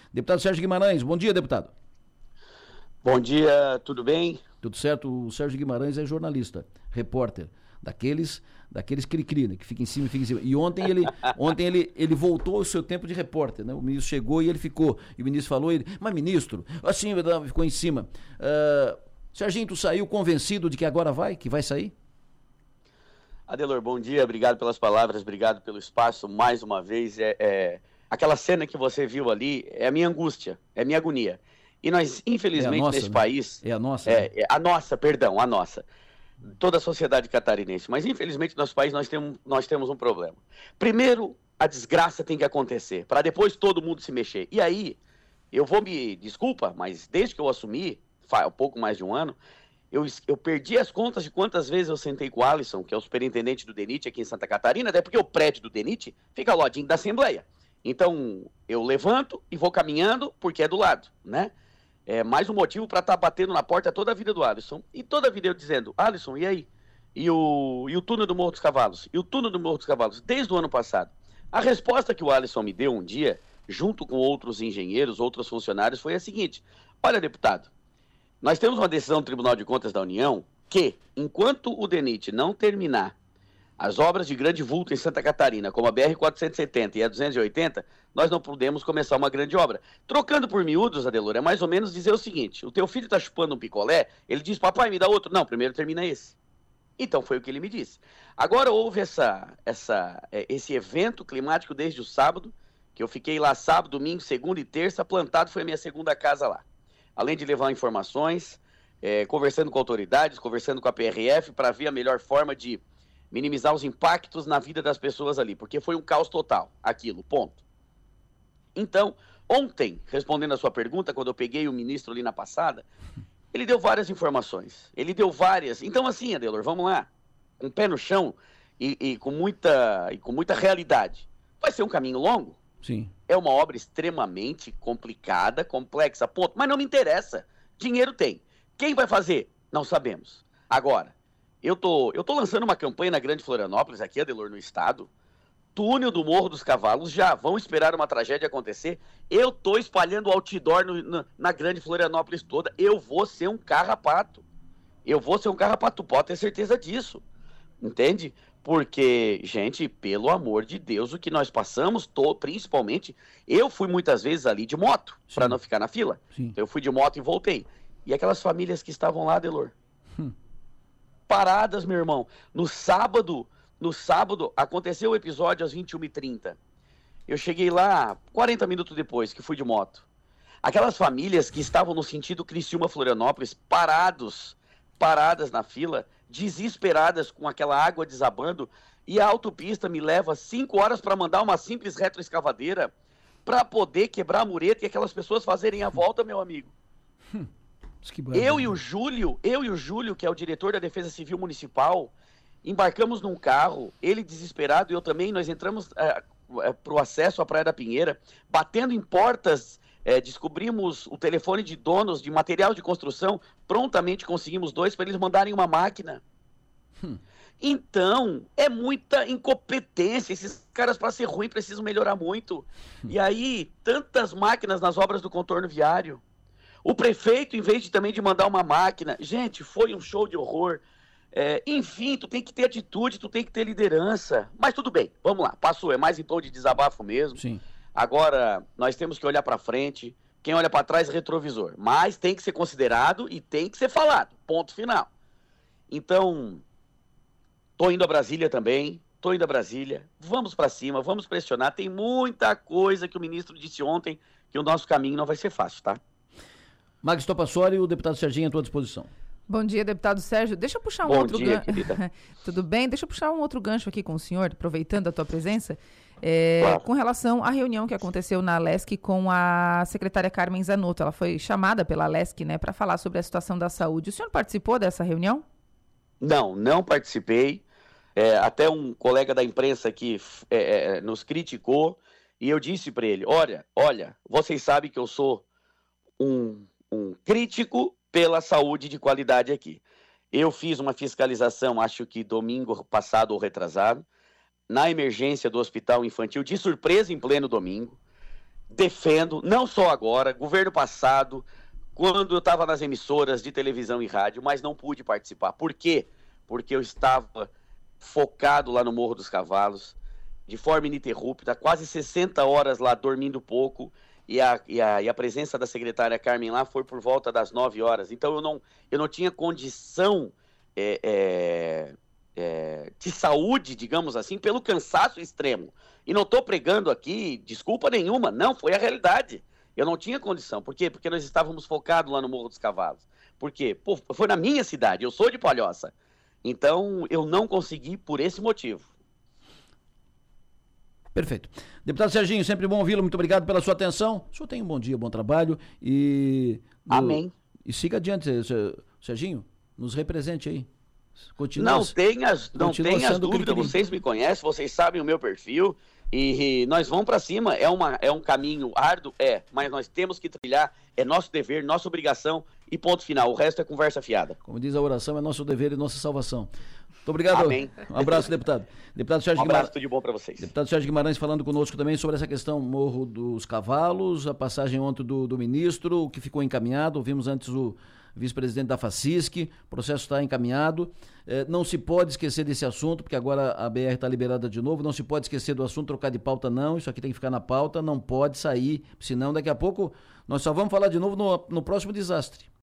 Deputado Sérgio Guimarães, bom dia, deputado. Bom dia, tudo bem? Tudo certo, o Sérgio Guimarães é jornalista, repórter, daqueles cri-cri, né, que fica em cima e fica em cima. E ontem ele voltou ao seu tempo de repórter, né? O ministro chegou e ele ficou, e o ministro falou, mas ministro, assim, ficou em cima. Serginho, tu saiu convencido de que agora que vai sair? Adelor, bom dia, obrigado pelas palavras, obrigado pelo espaço, mais uma vez, aquela cena que você viu ali é a minha angústia, é a minha agonia. E nós, infelizmente, nesse país... É a nossa? A nossa. Toda a sociedade catarinense. Mas, infelizmente, no nosso país nós temos um problema. Primeiro, a desgraça tem que acontecer, para depois todo mundo se mexer. E aí, desculpa, mas desde que eu assumi, há pouco mais de um ano, eu perdi as contas de quantas vezes eu sentei com o Alisson, que é o superintendente do DENIT aqui em Santa Catarina, até porque o prédio do DENIT fica ao ladinho da Assembleia. Então, eu levanto e vou caminhando, porque é do lado, né? É mais um motivo para estar batendo na porta toda a vida do Alisson. E toda a vida eu dizendo, Alisson, e aí? E o túnel do Morro dos Cavalos? E o túnel do Morro dos Cavalos? Desde o ano passado. A resposta que o Alisson me deu um dia, junto com outros engenheiros, outros funcionários, foi a seguinte: olha, deputado, nós temos uma decisão do Tribunal de Contas da União que, enquanto o DENIT não terminar as obras de grande vulto em Santa Catarina, como a BR-470 e a 280, nós não podemos começar uma grande obra. Trocando por miúdos, Adelor, é mais ou menos dizer o seguinte: o teu filho está chupando um picolé, ele diz, papai, me dá outro. Não, primeiro termina esse. Então foi o que ele me disse. Agora houve esse evento climático desde o sábado, que eu fiquei lá sábado, domingo, segunda e terça, plantado, foi a minha segunda casa lá. Além de levar informações, conversando com autoridades, conversando com a PRF, para ver a melhor forma de minimizar os impactos na vida das pessoas ali, porque foi um caos total, aquilo, ponto. Então, ontem, respondendo a sua pergunta, quando eu peguei o ministro ali na passada, ele deu várias informações, então assim, Adelor, vamos lá, com o pé no chão e com muita realidade. Vai ser um caminho longo? Sim. É uma obra extremamente complicada, complexa, ponto, mas não me interessa, dinheiro tem. Quem vai fazer? Não sabemos. Agora, eu tô lançando uma campanha na Grande Florianópolis, aqui, Adelor, no estado. Túnel do Morro dos Cavalos, já vão esperar uma tragédia acontecer. Eu tô espalhando outdoor na Grande Florianópolis toda. Eu vou ser um carrapato. Tu pode ter certeza disso. Entende? Porque, gente, pelo amor de Deus, o que nós passamos, principalmente, eu fui muitas vezes ali de moto, para não ficar na fila. Sim. Eu fui de moto e voltei. E aquelas famílias que estavam lá, Adelor, paradas, meu irmão. No sábado, aconteceu o episódio às 21h30. Eu cheguei lá 40 minutos depois, que fui de moto. Aquelas famílias que estavam no sentido Criciúma-Florianópolis, paradas na fila, desesperadas com aquela água desabando, e a autopista me leva 5 horas para mandar uma simples retroescavadeira para poder quebrar a mureta e aquelas pessoas fazerem a volta, meu amigo. Eu e o Júlio, que é o diretor da Defesa Civil Municipal, embarcamos num carro, ele desesperado e eu também, nós entramos para o acesso à Praia da Pinheira, batendo em portas, descobrimos o telefone de donos de material de construção, prontamente conseguimos 2 para eles mandarem uma máquina. Então, é muita incompetência, esses caras, para ser ruim, precisam melhorar muito. E aí, tantas máquinas nas obras do contorno viário. O prefeito, em vez de mandar uma máquina, gente, foi um show de horror. Enfim, tu tem que ter atitude, tu tem que ter liderança. Mas tudo bem, vamos lá, passou, é mais em tom de desabafo mesmo. Sim. Agora, nós temos que olhar para frente, quem olha para trás é retrovisor. Mas tem que ser considerado e tem que ser falado, ponto final. Então, tô indo a Brasília também, vamos para cima, vamos pressionar. Tem muita coisa que o ministro disse ontem, que o nosso caminho não vai ser fácil, tá? Magis Topassori e o deputado Serginho à tua disposição. Bom dia, deputado Sérgio. Deixa eu puxar um Bom outro dia, gancho. querida. Tudo bem? Deixa eu puxar um outro gancho aqui com o senhor, aproveitando a tua presença, Claro. com relação à reunião que aconteceu na Alesc com a secretária Carmen Zanotto. Ela foi chamada pela Alesc, né, para falar sobre a situação da saúde. O senhor participou dessa reunião? Não participei. Até um colega da imprensa aqui nos criticou e eu disse para ele, olha, vocês sabem que eu sou um crítico pela saúde de qualidade aqui. Eu fiz uma fiscalização, acho que domingo passado ou retrasado, na emergência do Hospital Infantil, de surpresa em pleno domingo. defendo, não só agora, governo passado, quando eu estava nas emissoras de televisão e rádio, mas não pude participar. Por quê? Porque eu estava focado lá no Morro dos Cavalos, de forma ininterrupta, quase 60 horas lá, dormindo pouco, e a presença da secretária Carmen lá foi por volta das 9 horas. Então eu não tinha condição de saúde, digamos assim, pelo cansaço extremo. E não estou pregando aqui desculpa nenhuma, não, foi a realidade. Eu não tinha condição. Por quê? Porque nós estávamos focados lá no Morro dos Cavalos. Por quê? Pô, foi na minha cidade, eu sou de Palhoça. Então, eu não consegui por esse motivo. Perfeito. Deputado Serginho, sempre bom ouvi-lo, muito obrigado pela sua atenção. O senhor tem um bom dia, bom trabalho e... Amém. E siga adiante, Serginho, nos represente aí. Continua, não tenhas dúvida, vocês me conhecem, vocês sabem o meu perfil e nós vamos para cima. É um caminho árduo, mas nós temos que trilhar, é nosso dever, nossa obrigação e ponto final. O resto é conversa fiada. Como diz a oração, é nosso dever e nossa salvação. Muito obrigado. Amém. Um abraço, deputado. Deputado Sérgio abraço, tudo de bom para vocês. Deputado Sérgio Guimarães falando conosco também sobre essa questão Morro dos Cavalos, a passagem ontem do ministro, o que ficou encaminhado. Ouvimos antes o vice-presidente da FACISC, o processo está encaminhado. Não se pode esquecer desse assunto, porque agora a BR está liberada de novo, não se pode esquecer do assunto, trocar de pauta não, isso aqui tem que ficar na pauta, não pode sair, senão daqui a pouco nós só vamos falar de novo no próximo desastre.